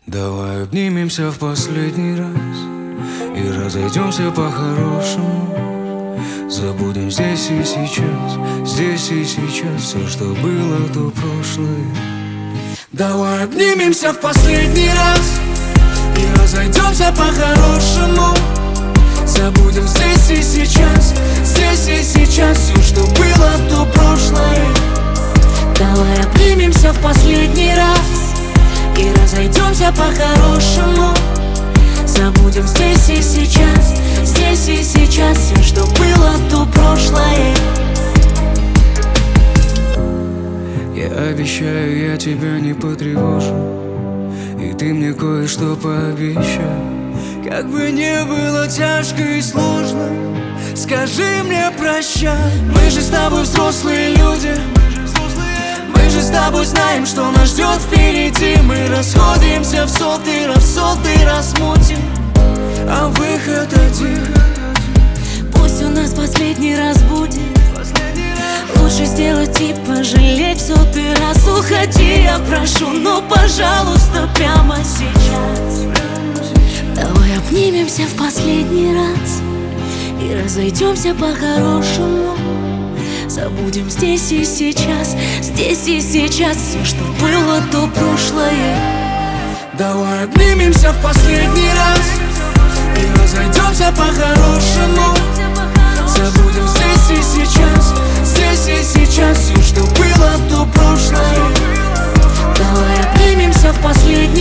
Давай обнимемся в последний раз и разойдемся по-хорошему. Забудем здесь и сейчас все, что было, то прошлое. Давай обнимемся в последний раз и разойдемся по-хорошему. Забудем здесь и сейчас все, что было, то прошлое. Давай обнимемся в последний раз и разойдемся по-хорошему. Забудем здесь и сейчас все, что было, то прошлое. Я обещаю, я тебя не потревожу, и ты мне кое-что пообещай. Как бы не было тяжко и сложно, скажи мне прощай. Мы же с тобой взрослые люди, мы же с тобой знаем, что нас ждет впереди. Мы расходимся в сотый раз мутим, а выход один. Пусть у нас последний раз будет, лучше сделать и пожалеть в сотый раз. Уходи, я прошу, но пожалуйста, прямо сейчас. Давай обнимемся в последний раз и разойдемся по-хорошему. Забудем здесь и сейчас все, что было, то прошлое. Давай обнимемся в последний раз и разойдемся по-хорошему. Забудем здесь и сейчас все, что было, то прошлое. Давай обнимемся в последний